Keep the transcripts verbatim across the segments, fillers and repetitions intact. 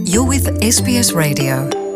You're with S B S Radio.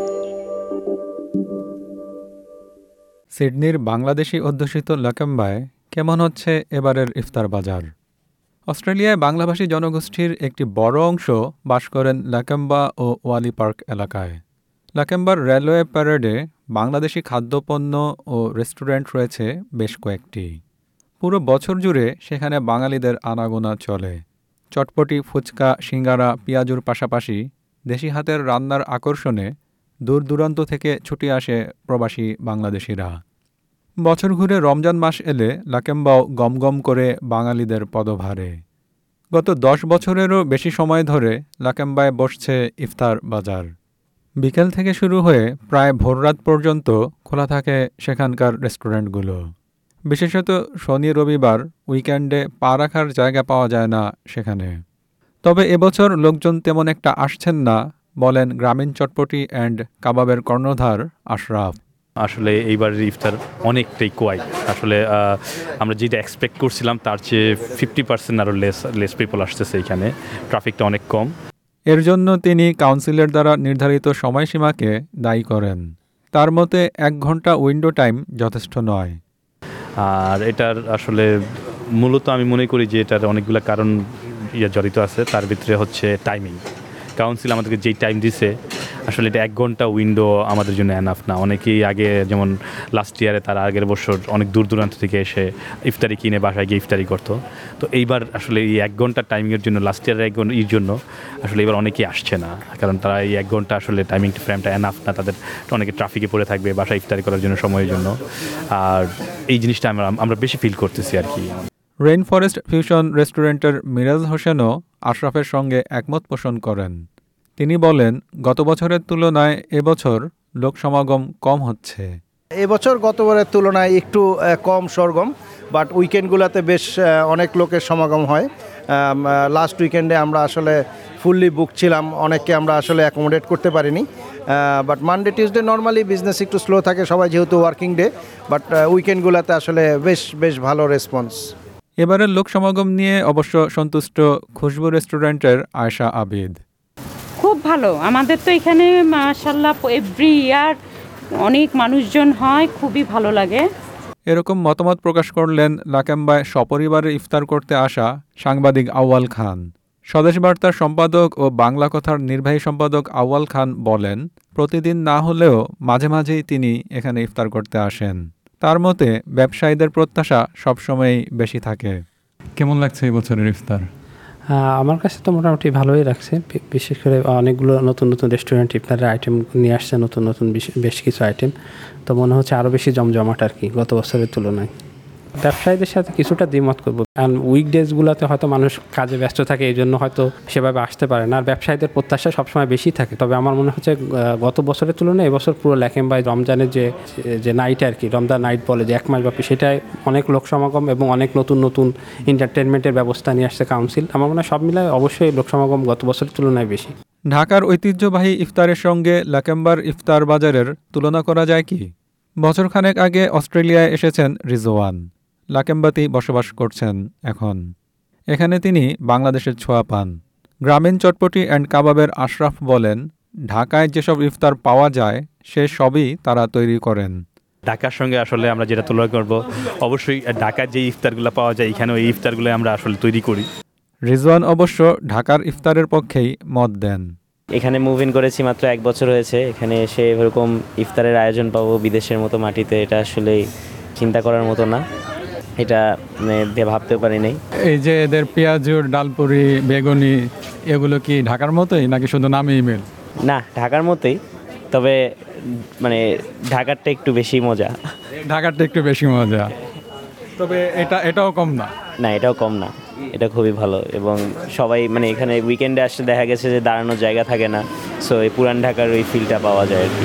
সিডনির বাংলাদেশি অধ্যুষিত লাকেম্বায় কেমন হচ্ছে এবারের ইফতার বাজার? অস্ট্রেলিয়ায় বাংলাভাষী জনগোষ্ঠীর একটি বড় অংশ বাস করেন লাকেম্বা ও ওয়ালি পার্ক এলাকায়। লাকেম্বার রেলওয়ে প্যারেডে বাংলাদেশি খাদ্যপণ্য ও রেস্টুরেন্ট রয়েছে বেশ কয়েকটি। পুরো বছর জুড়ে সেখানে বাঙালিদের আনাগোনা চলে। চটপটি, ফুচকা, সিঙ্গারা, পেঁয়াজুর পাশাপাশি দেশি হাতের রান্নার আকর্ষণে দূর দূরান্ত থেকে ছুটে আসে প্রবাসী বাংলাদেশিরা। বছর ঘুরে রমজান মাস এলে লাকেম্বাও গমগম করে বাঙালিদের পদভারে। গত দশ বছরেরও বেশি সময় ধরে লাকেম্বায় বসছে ইফতার বাজার। বিকেল থেকে শুরু হয়ে প্রায় ভোররাত পর্যন্ত খোলা থাকে সেখানকার রেস্টুরেন্টগুলো। বিশেষত শনি রবিবার উইকেন্ডে পা রাখার জায়গা পাওয়া যায় না সেখানে। তবে এবছর লোকজন তেমন একটা আসছেন না, বলেন গ্রামীণ চটপটি অ্যান্ড কাবাবের কর্ণধার আশরাফ। আসলে এইবার ইফতার অনেকটাই কোয়াইট। আসলে আমরা যেটা এক্সপেক্ট করছিলাম তার চেয়ে ফিফটি পার্সেন্ট আরও লেস লেস পিপল আসতেছে এখানে। ট্রাফিকটা অনেক কম। এর জন্য তিনি কাউন্সিলের দ্বারা নির্ধারিত সময়সীমাকে দায়ী করেন। তার মতে এক ঘন্টা উইন্ডো টাইম যথেষ্ট নয়। আর এটার আসলে মূলত আমি মনে করি যে এটার অনেকগুলো কারণ ইয়ে জড়িত আছে। তার ভিতরে হচ্ছে টাইমিং। কাউন্সিল আমাদেরকে যেই টাইম দিছে, আসলে এটা এক ঘন্টা উইন্ডো আমাদের জন্য এনাফ না। অনেকেই আগে, যেমন লাস্ট ইয়ারে তার আগের বছর অনেক দূর দূরান্ত থেকে এসে ইফতারি কিনে বাসায় গিয়ে ইফতারি করতো। তো এইবার আসলে এই এক ঘন্টার টাইমিংয়ের জন্য, লাস্ট ইয়ারের এক ঘন্টা এর জন্য আসলে এবার অনেকেই আসছে না, কারণ তারা এই এক ঘন্টা আসলে টাইমিং ফ্রেমটা এনাফ না। তাদের অনেকে ট্রাফিকে পড়ে থাকবে বাসায় ইফতারি করার জন্য, সময়ের জন্য। আর এই জিনিসটা আমরা আমরা বেশি ফিল করতেছি আর কি। রেইন ফরেস্ট ফিউশন রেস্টুরেন্টের মিরাজ হোসেনও আশরাফের সঙ্গে একমত পোষণ করেন। তিনি বলেন, গত বছরের তুলনায় এবছর লোক সমাগম কম হচ্ছে। এবছর গতবারের তুলনায় একটু কম সরগম, বাট উইকেন্ডগুলোতে বেশ অনেক লোকের সমাগম হয়। লাস্ট উইকেন্ডে আমরা আসলে ফুললি বুক ছিলাম, অনেককে আমরা আসলে অ্যাকোমোডেট করতে পারিনি। But Monday Tuesday normally business একটু স্লো থাকে, সবাই যেহেতু ওয়ার্কিং ডে। বাট উইকেন্ডগুলোতে আসলে বেশ বেশ ভালো রেসপন্স। এবারের লোক সমাগম নিয়ে অবশ্য সন্তুষ্ট খুশবু রেস্টুরেন্টের আয়েশা আবিদ। খুব ভালো, আমাদের তো এখানে মাশাআল্লাহ এভরি ইয়ার অনেক মানুষজন হয়, খুবই ভালো লাগে। এরকম মতামত প্রকাশ করলেন লাকেম্বায় সপরিবারে ইফতার করতে আসা সাংবাদিক আউয়াল খান। স্বদেশ বার্তার সম্পাদক ও বাংলা কথার নির্বাহী সম্পাদক আউয়াল খান বলেন, প্রতিদিন না হলেও মাঝে মাঝেই তিনি এখানে ইফতার করতে আসেন। তার মতে ব্যবসায়ীদের প্রত্যাশা সবসময়ই বেশি থাকে। কেমন লাগছে এই বছরের ইফতার? আমার কাছে তো মোটামুটি ভালোই লাগছে। বিশেষ করে অনেকগুলো নতুন নতুন রেস্টুরেন্ট ইফতারের আইটেম নিয়ে আসছে, নতুন নতুন বেশ কিছু আইটেম। তো মনে হচ্ছে আরও বেশি জমজমাট আর কি গত বছরের তুলনায়। ব্যবসায়ীদের সাথে কিছুটা দ্বিমত করবো, কারণ উইকডেজগুলোতে হয়তো মানুষ কাজে ব্যস্ত থাকে, এই জন্য হয়তো সেভাবে আসতে পারে না। আর ব্যবসায়ীদের প্রত্যাশা সবসময় বেশি থাকে। তবে আমার মনে হচ্ছে গত বছরের তুলনায় এবছর পুরো লাকেম্বায় রমজানের যে যে নাইট আর কি, রমজান নাইট বলে যে এক মাস ব্যাপী, সেটাই অনেক লোক সমাগম এবং অনেক নতুন নতুন এন্টারটেনমেন্টের ব্যবস্থা নিয়ে আসছে কাউন্সিল। আমার মনে হয় সব মিলায় অবশ্যই লোক সমাগম গত বছরের তুলনায় বেশি। ঢাকার ঐতিহ্যবাহী ইফতারের সঙ্গে লাকেম্বার ইফতার বাজারের তুলনা করা যায় কি? বছরখানেক আগে অস্ট্রেলিয়ায় এসেছেন রিজওয়ান। লাকেম্বাতেই বসবাস করছেন এখন। এখানে তিনি বাংলাদেশের ছোঁয়া পান। গ্রামীণ চটপটি অ্যান্ড কাবাবের আশরাফ বলেন, ঢাকায় যেসব ইফতার পাওয়া যায় সে সবই তারা তৈরি করেন। ঢাকার সঙ্গে আসলে আমরা যেটা তুলনা করব, অবশ্যই ঢাকার যে ইফতারগুলো পাওয়া যায় এখানে ওই ইফতারগুলো আমরা আসলে তৈরি করি। রিজওয়ান অবশ্য ঢাকার ইফতারের পক্ষেই মত দেন। এখানে মুভ ইন করেছি মাত্র এক বছর হয়েছে। এখানে এসে এরকম ইফতারের আয়োজন পাবো বিদেশের মতো মাটিতে, এটা আসলে চিন্তা করার মতো না। এটা মানে ভাবতে পারি নাই। এই যে এদের পেঁয়াজুর, ডালপুরি, বেগুনি, এগুলো কি ঢাকার মতোই নাকি শুধু নামেই মিল? না, ঢাকার মতোই, তবে মানে ঢাকারটা একটু বেশি মজা। ঢাকারটা একটু বেশি মজা, তবে এটা এটাও কম না। না, এটাও কম না, এটা খুবই ভালো। এবং সবাই মানে এখানে উইকেন্ডে আসলে দেখা গেছে যে দাঁড়ানোর জায়গা থাকে না, সো এই পুরান ঢাকার ওই ফিলটা পাওয়া যায় আর কি।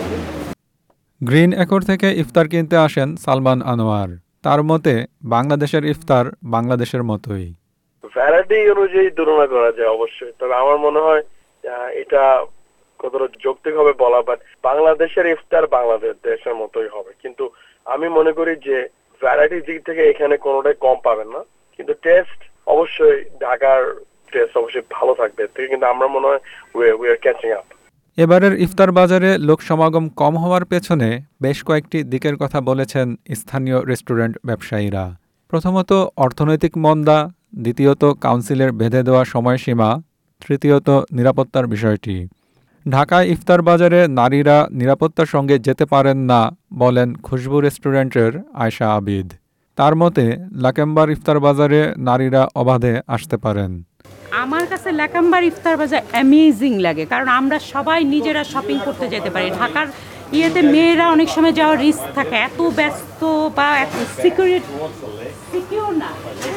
গ্রিন একর থেকে ইফতার কিনতে আসেন সালমান আনোয়ার। তার মতে বাংলাদেশের ইফতার বাংলাদেশের মতোই। ভ্যারাইটি অনুযায়ী তুলনা করা যায় অবশ্যই, তবে আমার মনে হয় এটা কতটা যৌক্তিক হবে বলা, বাট বাংলাদেশের ইফতার বাংলাদেশের মতোই হবে। কিন্তু আমি মনে করি যে ভ্যারাইটির দিক থেকে এখানে কোনোটাই কম পাবেন না, কিন্তু টেস্ট অবশ্যই ঢাকার টেস্ট অবশ্যই ভালো থাকবে, থেকে কিন্তু আমরা মনে হয় উই আর ক্যাচিং আপ। এবারের ইফতার বাজারে লোক সমাগম কম হওয়ার পেছনে বেশ কয়েকটি দিকের কথা বলেছেন স্থানীয় রেস্টুরেন্ট ব্যবসায়ীরা। প্রথমত অর্থনৈতিক মন্দা, দ্বিতীয়ত কাউন্সিলের বেঁধে দেওয়া সময়সীমা, তৃতীয়ত নিরাপত্তার বিষয়টি। ঢাকায় ইফতার বাজারে নারীরা নিরাপত্তার সঙ্গে যেতে পারেন না বলেন খুশবু রেস্টুরেন্টের আয়শা আবিদ। তার মতে লাকেম্বার ইফতার বাজারে নারীরা অবাধে আসতে পারেন। আমার কাছে লাকাম্বার ইফতার বাজার অ্যামেজিং লাগে, কারণ আমরা সবাই নিজেরা শপিং করতে যেতে পারি। ঢাকার ইয়েতে মেয়েরা অনেক সময় যাওয়ার রিস্ক থাকে, এত ব্যস্ত বা এত সিকিউরিটি সিকিউর না।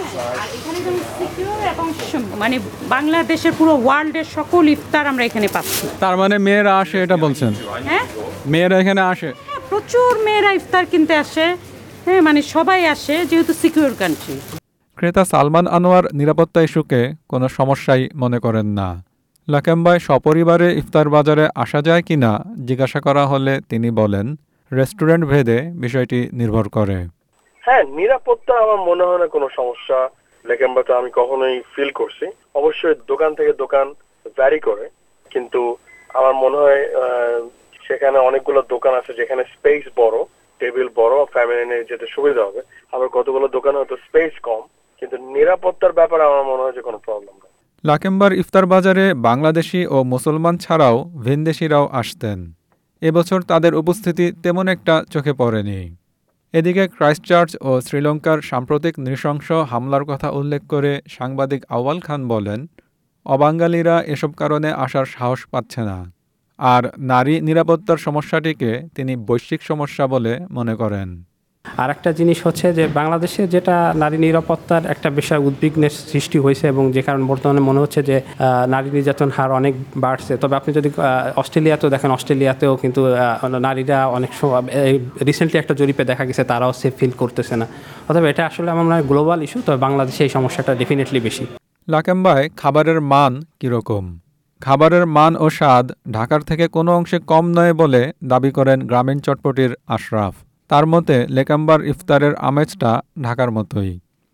আর এখানে যেমন সিকিউর এবং মানে বাংলাদেশের পুরো ওয়ার্ল্ডের সকল ইফতার আমরা এখানে পাচ্ছি। তার মানে মেয়েরা আসে এটা বলছেন? হ্যাঁ, মেয়েরা এখানে আসে, হ্যাঁ, প্রচুর মেয়েরা ইফতার কিনতে আসে। হ্যাঁ, মানে সবাই আসে যেহেতু সিকিউর কান্ট্রি। ক্রেতা সালমান আনোয়ার নিরাপত্তা ইস্যুকে কোনো সমস্যাই মনে করেন না। লাকেম্বায় সপরিবারে ইফতার বাজারে আসা যায় কিনা জিজ্ঞাসা করা হলে তিনি বলেন, রেস্টুরেন্ট ভেদে বিষয়টি নির্ভর করে। হ্যাঁ, নিরাপত্তা আমার মনে হয় না কোনো সমস্যা লাকেম্বাতে আমি কখনোই ফিল করছি। অবশ্যই দোকান থেকে দোকান ভ্যারি করে, কিন্তু আমার মনে হয় সেখানে অনেকগুলো দোকান আছে যেখানে স্পেস বড়, টেবিল বড়, ফ্যামিলি নিয়ে যেতে সুবিধা হবে। আবার কতগুলো দোকান হয়তো স্পেস কম, কিন্তু নিরাপত্তার ব্যাপারে আমার মনে হয় যে কোনো প্রবলেম নেই। লাকেম্বার ইফতার বাজারে বাংলাদেশি ও মুসলমান ছাড়াও ভিনদেশিরাও আসতেন। এবছর তাদের উপস্থিতি তেমন একটা চোখে পড়েনি। এদিকে ক্রাইস্টচার্চ ও শ্রীলঙ্কার সাম্প্রতিক নৃশংস হামলার কথা উল্লেখ করে সাংবাদিক আউয়াল খান বলেন, অবাঙালিরা এসব কারণে আসার সাহস পাচ্ছে না। আর নারী নিরাপত্তার সমস্যাটিকে তিনি বৈশ্বিক সমস্যা বলে মনে করেন। আর একটা জিনিস হচ্ছে যে বাংলাদেশে যেটা নারী নিরাপত্তার একটা বিষয় উদ্বিগ্নের সৃষ্টি হয়েছে, এবং যে কারণে বর্তমানে মনে হচ্ছে যে নারী নির্যাতন হার অনেক বাড়ছে। তবে আপনি যদি অস্ট্রেলিয়াতেও দেখেন, অস্ট্রেলিয়াতেও কিন্তু নারীরা অনেক সময় রিসেন্টলি একটা জরিপে দেখা গেছে তারাও সেফ ফিল করতেছে না। অথবা এটা আসলে আমার মনে হয় গ্লোবাল ইস্যু, তবে বাংলাদেশে এই সমস্যাটা ডেফিনেটলি বেশি। লাকেম্বায় খাবারের মান কীরকম? খাবারের মান ও স্বাদ ঢাকার থেকে কোনো অংশে কম নয় বলে দাবি করেন গ্রামীণ চটপটির আশরাফ। তার মতে লাকেম্বার ইফতারের আমেজটা ঢাকার মতোই।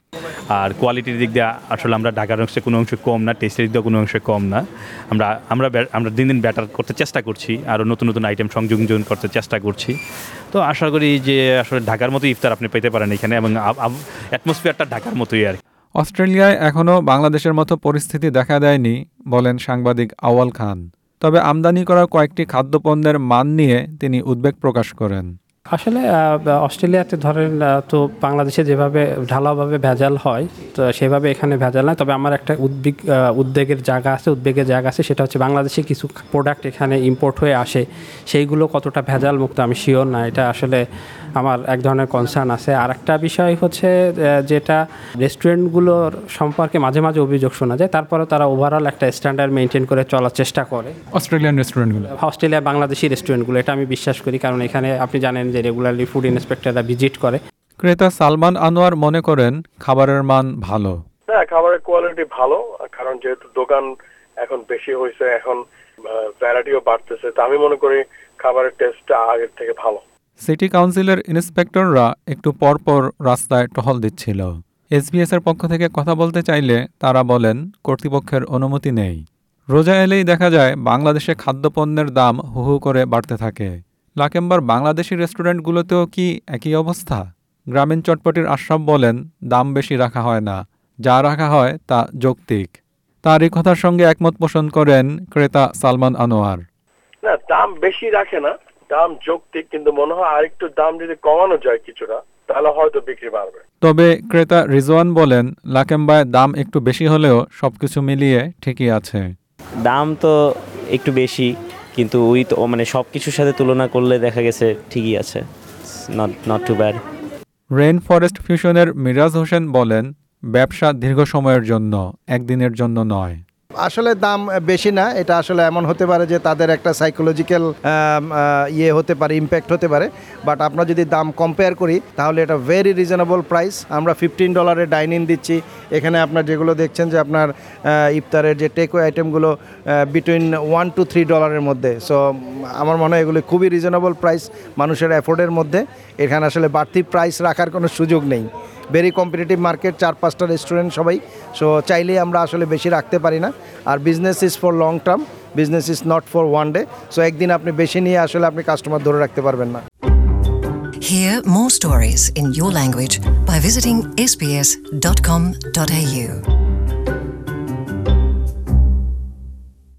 আর কোয়ালিটির দিক দিয়ে আসলে আমরা ঢাকার অংশে কোনো অংশে কম না, টেস্টের দিক দিয়ে কোনো অংশে কম না। আমরা আমরা আমরা দিন দিন ব্যাটার করতে চেষ্টা করছি, আরও নতুন নতুন আইটেম সংযোজন করতে চেষ্টা করছি। তো আশা করি যে আসলে ঢাকার মতো ইফতার আপনি পেতে পারেন এখানে, এবং অ্যাটমসফিয়ারটা ঢাকার মতোই আর কি। অস্ট্রেলিয়ায় এখনও বাংলাদেশের মতো পরিস্থিতি দেখা দেয়নি বলেন সাংবাদিক আউয়াল খান। তবে আমদানি করা কয়েকটি খাদ্যপণ্যের মান নিয়ে তিনি উদ্বেগ প্রকাশ করেন। আসলে অস্ট্রেলিয়াতে ধরেন তো বাংলাদেশে যেভাবে ঢালাওভাবে ভেজাল হয়, তো সেভাবে এখানে ভেজাল নয়। তবে আমার একটা উদ্বেগ উদ্বেগের জায়গা আছে উদ্বেগের জায়গা আছে সেটা হচ্ছে বাংলাদেশে কিছু প্রোডাক্ট এখানে ইম্পোর্ট হয়ে আসে, সেইগুলো কতটা ভেজাল মুক্ত আমি শিওর না। এটা আসলে আমার এক ধরনের কনসার্ন আছে। আর একটা বিষয় হচ্ছে যেটা রেস্টুরেন্টগুলোর সম্পর্কে মাঝে মাঝে অভিযোগ শোনা যায়, তারপরে তারা ওভারঅল একটা স্ট্যান্ডার্ড মেনটেন করে চলার চেষ্টা করে। অস্ট্রেলিয়ান রেস্টুরেন্টগুলো, অস্ট্রেলিয়া বাংলাদেশি রেস্টুরেন্টগুলো, এটা আমি বিশ্বাস করি, কারণ এখানে আপনি জানেন যে রেগুলারলি ফুড ইন্সপেক্টররা ভিজিট করে। ক্রেতা সালমান আনোয়ার মনে করেন খাবারের মান ভালো। হ্যাঁ, খাবারের কোয়ালিটি ভালো, কারণ যেহেতু দোকান এখন বেশি হয়েছে, এখন ভ্যারাইটিও বাড়তেছে, তো আমি মনে করি খাবারের টেস্টটা আগের থেকে ভালো। সিটি কাউন্সিলের ইন্সপেক্টররা একটু পরপর রাস্তায় টহল দিচ্ছিল। এসবিএস এর পক্ষ থেকে কথা বলতে চাইলে তারা বলেন কর্তৃপক্ষের অনুমতি নেই। রোজা এলেই দেখা যায় বাংলাদেশে খাদ্যপণ্যের দাম হু হু করে বাড়তে থাকে। লাকেম্বার বাংলাদেশি রেস্টুরেন্টগুলোতেও কি একই অবস্থা? গ্রামীণ চটপটির আশরাফ বলেন, দাম বেশি রাখা হয় না, যা রাখা হয় তা যৌক্তিক। তার এই কথার সঙ্গে একমত পোষণ করেন ক্রেতা সালমান আনোয়ার। না, দাম বেশি রাখে না, দাম যৌক্তিক, কিন্তু মনে হয় আরেকটু দাম যদি কমানো যায় কিছুটা, তাহলে হয়তো বিক্রি বাড়বে। তবে ক্রেতা রিজওয়ান বলেন, লাকেম্বায় দাম একটু বেশি হলেও সবকিছু মিলিয়ে ঠিকই আছে। দাম তো একটু বেশি, কিন্তু ওই তো মানে সব কিছুর সাথে তুলনা করলে দেখা গেছে ঠিকই আছে, not not too bad. Rain forest ফিউশনের মিরাজ হোসেন বলেন, ব্যবসা দীর্ঘ সময়ের জন্য, একদিনের জন্য নয়। আসলে দাম বেশি না, এটা আসলে এমন হতে পারে যে তাদের একটা সাইকোলজিক্যাল ইয়ে হতে পারে, ইম্প্যাক্ট হতে পারে। বাট আমরা যদি দাম কম্পেয়ার করি তাহলে এটা ভেরি রিজনেবল প্রাইস। আমরা ফিফটিন ডলারে ডাইনিং দিচ্ছি এখানে। আপনার যেগুলো দেখছেন যে আপনার ইফতারের যে টেকওয়ে আইটেমগুলো বিটুইন ওয়ান টু থ্রি ডলারের মধ্যে। সো আমার মনে হয় এগুলো খুবই রিজনেবল প্রাইস মানুষের অ্যাফোর্ডের মধ্যে। এখানে আসলে বাড়তি প্রাইস রাখার কোনো সুযোগ নেই। ভেরি কম্পিটিটিভ মার্কেট, চার পাঁচটা রেস্টুরেন্ট সবাই, সো চাইলেই আমরা আসলে বেশি রাখতে পারি না। আর business is for long term, business is not for one day. So একদিন আপনি বেশি নিয়ে আসলে আপনি কাস্টমার ধরে রাখতে পারবেন না। Hear more stories in your language by visiting s b s dot com dot a u.